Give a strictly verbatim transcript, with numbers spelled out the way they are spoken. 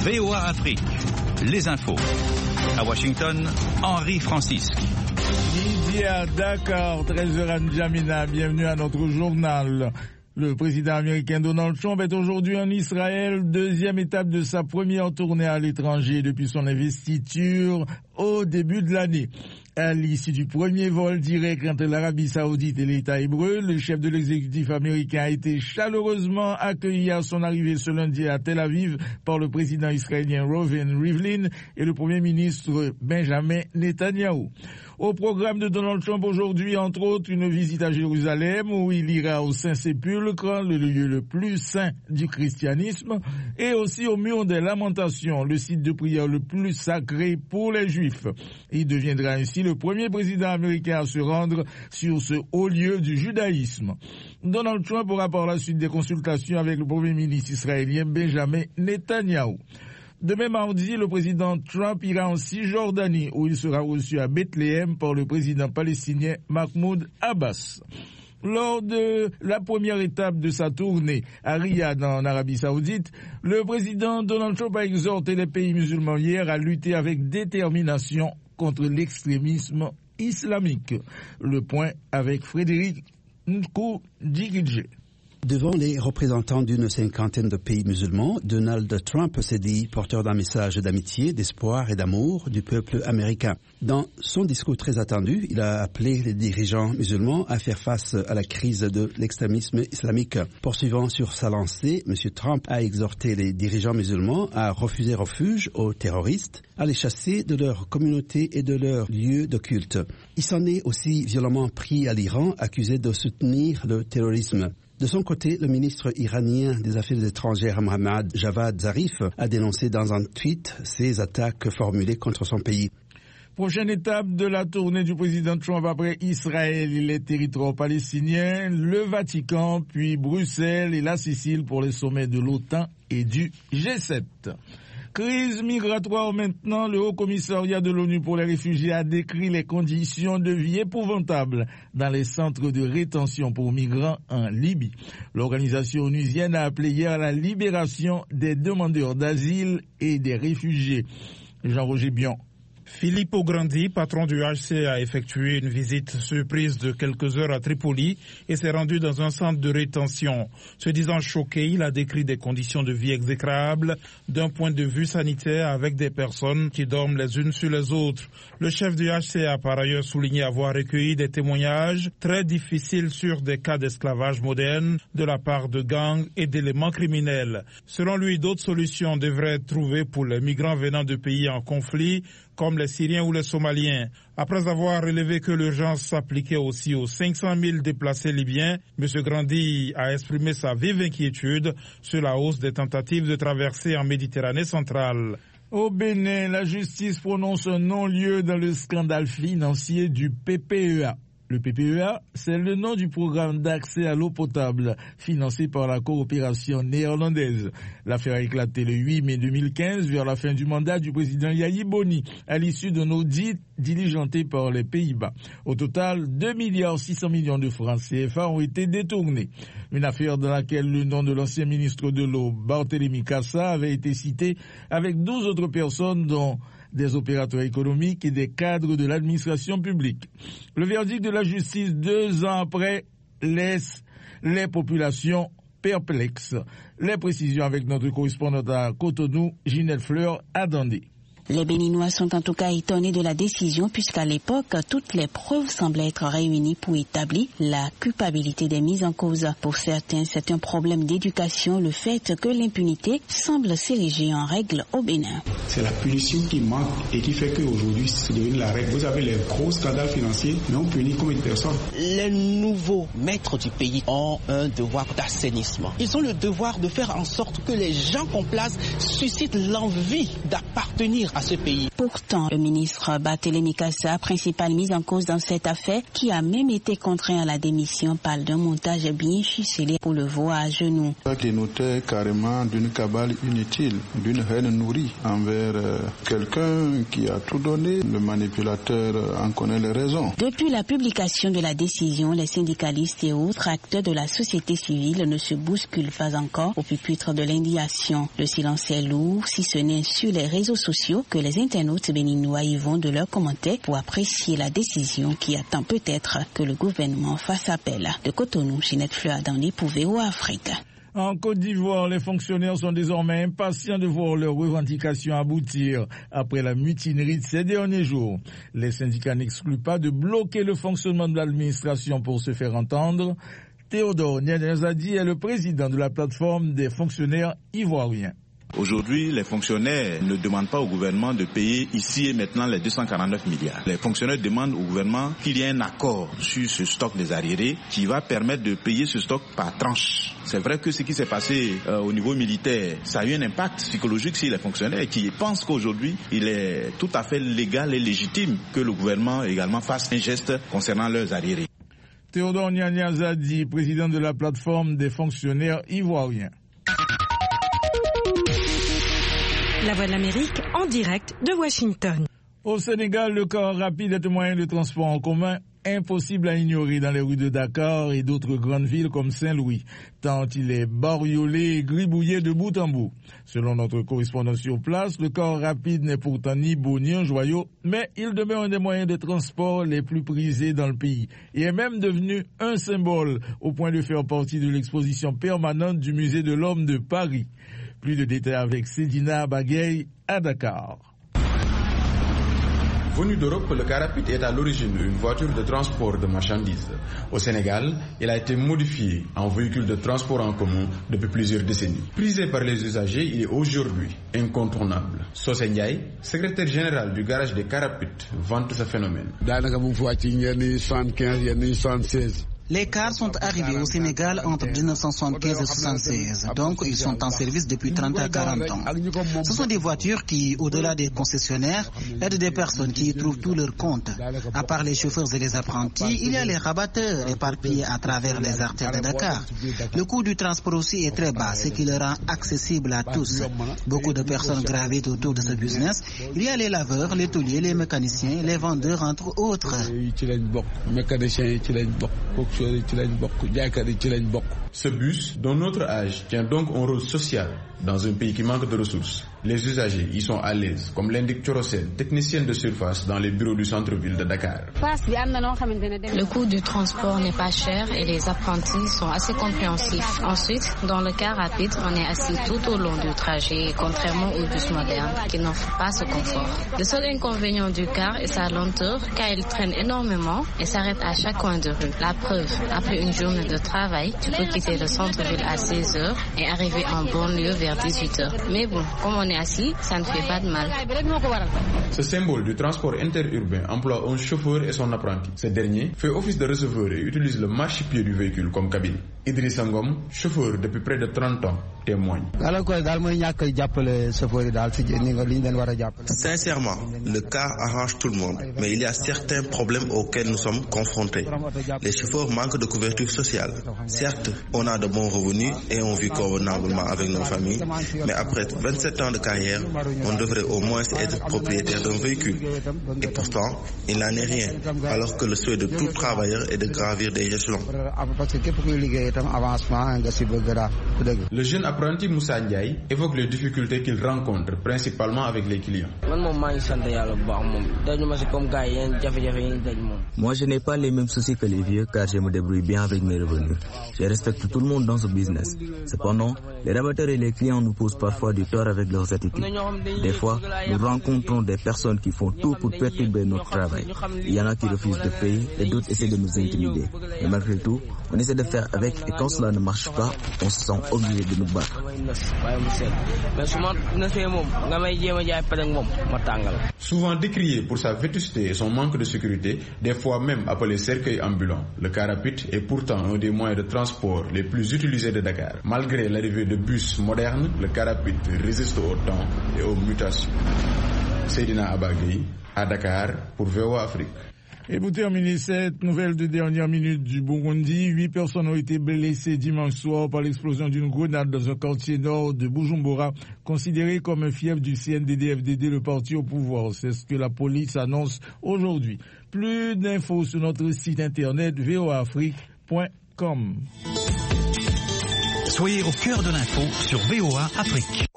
V O A Afrique, les infos. À Washington, Henri Francisque. Midi à Dakar, treize heures à N'Djamena, bienvenue à notre journal. Le président américain Donald Trump est aujourd'hui en Israël, deuxième étape de sa première tournée à l'étranger depuis son investiture au début de l'année. À l'issue du premier vol direct entre l'Arabie Saoudite et l'État hébreu, le chef de l'exécutif américain a été chaleureusement accueilli à son arrivée ce lundi à Tel Aviv par le président israélien Reuven Rivlin et le premier ministre Benjamin Netanyahou. Au programme de Donald Trump aujourd'hui, entre autres, une visite à Jérusalem où il ira au Saint-Sépulcre, le lieu le plus saint du christianisme, et aussi au Mur des Lamentations, le site de prière le plus sacré pour les Juifs. Il deviendra ainsi le premier président américain à se rendre sur ce haut lieu du judaïsme. Donald Trump aura par la suite des consultations avec le premier ministre israélien Benjamin Netanyahou. Demain mardi, le président Trump ira en Cisjordanie où il sera reçu à Bethléem par le président palestinien Mahmoud Abbas. Lors de la première étape de sa tournée à Riyad en Arabie Saoudite, le président Donald Trump a exhorté les pays musulmans hier à lutter avec détermination contre l'extrémisme islamique. Le point avec Frédéric Nkoudjigidje. Devant les représentants d'une cinquantaine de pays musulmans, Donald Trump s'est dit porteur d'un message d'amitié, d'espoir et d'amour du peuple américain. Dans son discours très attendu, il a appelé les dirigeants musulmans à faire face à la crise de l'extrémisme islamique. Poursuivant sur sa lancée, M. Trump a exhorté les dirigeants musulmans à refuser refuge aux terroristes, à les chasser de leur communauté et de leurs lieux de culte. Il s'en est aussi violemment pris à l'Iran, accusé de soutenir le terrorisme. De son côté, le ministre iranien des Affaires étrangères Mohammad Javad Zarif a dénoncé dans un tweet ces attaques formulées contre son pays. Prochaine étape de la tournée du président Trump après Israël et les territoires palestiniens, le Vatican, puis Bruxelles et la Sicile pour les sommets de l'OTAN et du G sept. Crise migratoire maintenant, le Haut-Commissariat de l'ONU pour les réfugiés a décrit les conditions de vie épouvantables dans les centres de rétention pour migrants en Libye. L'organisation onusienne a appelé hier à la libération des demandeurs d'asile et des réfugiés. Jean-Roger Bion. Filippo Grandi, patron du H C R, a effectué une visite surprise de quelques heures à Tripoli et s'est rendu dans un centre de rétention. Se disant choqué, il a décrit des conditions de vie exécrables d'un point de vue sanitaire avec des personnes qui dorment les unes sur les autres. Le chef du H C R a par ailleurs souligné avoir recueilli des témoignages très difficiles sur des cas d'esclavage moderne de la part de gangs et d'éléments criminels. Selon lui, d'autres solutions devraient être trouvées pour les migrants venant de pays en conflit, comme les Syriens ou les Somaliens. Après avoir relevé que l'urgence s'appliquait aussi aux cinq cent mille déplacés libyens, M. Grandi a exprimé sa vive inquiétude sur la hausse des tentatives de traversée en Méditerranée centrale. Au Bénin, la justice prononce un non-lieu dans le scandale financier du P P E A. Le P P E A, c'est le nom du programme d'accès à l'eau potable financé par la coopération néerlandaise. L'affaire a éclaté le huit mai deux mille quinze vers la fin du mandat du président Yahi Boni à l'issue d'un audit diligenté par les Pays-Bas. Au total, deux milliards six cents millions de francs C F A ont été détournés. Une affaire dans laquelle le nom de l'ancien ministre de l'eau, Barthélémy Cassa, avait été cité avec douze autres personnes dont des opérateurs économiques et des cadres de l'administration publique. Le verdict de la justice, deux ans après, laisse les populations perplexes. Les précisions avec notre correspondante à Cotonou, Ginette Fleur, à Dandé. Les Béninois sont en tout cas étonnés de la décision puisqu'à l'époque, toutes les preuves semblaient être réunies pour établir la culpabilité des mises en cause. Pour certains, c'est un problème d'éducation, le fait que l'impunité semble s'ériger en règle au Bénin. C'est la punition qui manque et qui fait qu'aujourd'hui, c'est devenu la règle. Vous avez les gros scandales financiers, mais on punit combien de personnes? Les nouveaux maîtres du pays ont un devoir d'assainissement. Ils ont le devoir de faire en sorte que les gens qu'on place suscitent l'envie d'appartenir à à ce pays. Pourtant, le ministre Barthélémy Cassa, principal mis en cause dans cette affaire, qui a même été contraint à la démission, parle d'un montage bien ficelé pour le voir à genoux. Ça dénotait carrément d'une cabale inutile, d'une haine nourrie envers euh, quelqu'un qui a tout donné. Le manipulateur en connaît les raisons. Depuis la publication de la décision, les syndicalistes et autres acteurs de la société civile ne se bousculent pas encore au pupitre de l'indignation. Le silence est lourd, si ce n'est sur les réseaux sociaux que les internautes béninois y vont de leurs commentaires pour apprécier la décision qui attend peut-être que le gouvernement fasse appel. De Cotonou, Ginette Fleur-Dandy pour V O A Afrique. En Côte d'Ivoire, les fonctionnaires sont désormais impatients de voir leurs revendications aboutir après la mutinerie de ces derniers jours. Les syndicats n'excluent pas de bloquer le fonctionnement de l'administration pour se faire entendre. Théodore Nianazadi est le président de la plateforme des fonctionnaires ivoiriens. Aujourd'hui, les fonctionnaires ne demandent pas au gouvernement de payer ici et maintenant les deux cent quarante-neuf milliards. Les fonctionnaires demandent au gouvernement qu'il y ait un accord sur ce stock des arriérés qui va permettre de payer ce stock par tranche. C'est vrai que ce qui s'est passé euh, au niveau militaire, ça a eu un impact psychologique sur les fonctionnaires qui pensent qu'aujourd'hui, il est tout à fait légal et légitime que le gouvernement également fasse un geste concernant leurs arriérés. Théodore Nianazadi, président de la plateforme des fonctionnaires ivoiriens. La Voix de l'Amérique en direct de Washington. Au Sénégal, le car rapide est un moyen de transport en commun impossible à ignorer dans les rues de Dakar et d'autres grandes villes comme Saint-Louis, tant il est bariolé et gribouillé de bout en bout. Selon notre correspondant sur place, le car rapide n'est pourtant ni beau ni un joyau, mais il demeure un des moyens de transport les plus prisés dans le pays et est même devenu un symbole au point de faire partie de l'exposition permanente du Musée de l'Homme de Paris. Plus de détails avec Cédina Bagay à Dakar. Venu d'Europe, le car rapide est à l'origine une voiture de transport de marchandises. Au Sénégal, il a été modifié en véhicule de transport en commun depuis plusieurs décennies. Prisé par les usagers, il est aujourd'hui incontournable. Sosé Ndiaye, secrétaire général du garage des cars rapides, vante ce phénomène. Les cars sont arrivés au Sénégal entre dix-neuf cent soixante-quinze et soixante-seize, donc ils sont en service depuis trente à quarante ans. Ce sont des voitures qui, au-delà des concessionnaires, aident des personnes qui y trouvent tout leur compte. À part les chauffeurs et les apprentis, il y a les rabatteurs éparpillés à travers les artères de Dakar. Le coût du transport aussi est très bas, ce qui le rend accessible à tous. Beaucoup de personnes gravitent autour de ce business. Il y a les laveurs, les tôliers, les mécaniciens, les vendeurs, entre autres. Ce bus, dont notre âge, tient donc un rôle social dans un pays qui manque de ressources. Les usagers y sont à l'aise, comme l'indique Chorosel, technicienne de surface dans les bureaux du centre-ville de Dakar. Le coût du transport n'est pas cher et les apprentis sont assez compréhensifs. Ensuite, dans le car rapide, on est assis tout au long du trajet, contrairement aux bus modernes qui n'offrent pas ce confort. Le seul inconvénient du car est sa lenteur, car il traîne énormément et s'arrête à chaque coin de rue. La preuve, après une journée de travail, tu peux quitter le centre-ville à seize heures et arriver en banlieue vers dix-huit heures. Mais bon, comme on est assis, ça ne fait pas de mal. Ce symbole du transport interurbain emploie un chauffeur et son apprenti. Ce dernier fait office de receveur et utilise le marchepied du véhicule comme cabine. Idrissa Ngom, chauffeur depuis près de trente ans, témoigne. Sincèrement, le car arrange tout le monde, mais il y a certains problèmes auxquels nous sommes confrontés. Les chauffeurs manquent de couverture sociale. Certes, on a de bons revenus et on vit convenablement avec nos familles, mais après vingt-sept ans de carrière, on devrait au moins être propriétaire d'un véhicule. Et pourtant, il n'en est rien, alors que le souhait de tout travailleur est de gravir des échelons. Le jeune apprenti Moussa Ndiaye évoque les difficultés qu'il rencontre, principalement avec les clients. Moi, je n'ai pas les mêmes soucis que les vieux, car je me débrouille bien avec mes revenus. Je respecte tout le monde dans ce business. Cependant, les rabatteurs et les clients nous posent parfois du tort avec leurs attitudes. Des fois, nous rencontrons des personnes qui font tout pour perturber notre travail. Il y en a qui refusent de payer et d'autres essaient de nous intimider. Et malgré tout, on essaie de faire avec et quand cela ne marche pas, on se sent obligé de nous battre. Souvent décrié pour sa vétusté et son manque de sécurité, des fois même appelé cercueil ambulant, le car rapide est pourtant un des moyens de transport les plus utilisés de Dakar. Malgré l'arrivée de bus modernes, le car rapide résiste au temps et aux mutations. Seydina Abagui, à Dakar, pour V O A Afrique. Et pour terminer cette nouvelle de dernière minute du Burundi, huit personnes ont été blessées dimanche soir par l'explosion d'une grenade dans un quartier nord de Bujumbura, considéré comme un fief du C N D D F D D, le parti au pouvoir. C'est ce que la police annonce aujourd'hui. Plus d'infos sur notre site internet v o a afrique point com. Soyez au cœur de l'info sur V O A Afrique.